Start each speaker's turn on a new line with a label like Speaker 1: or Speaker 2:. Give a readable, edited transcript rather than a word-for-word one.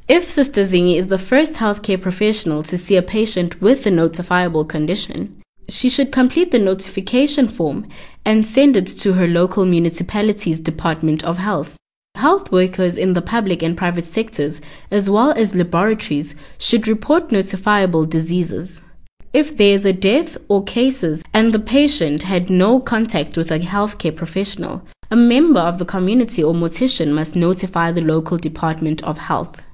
Speaker 1: If Sister Zingi is the first healthcare professional to see a patient with a notifiable condition, she should complete the notification form and send it to her local municipality's Department of Health. Health workers in the public and private sectors, as well as laboratories, should report notifiable diseases. If there is a death or cases and the patient had no contact with a healthcare professional, a member of the community or mortician must notify the local Department of Health.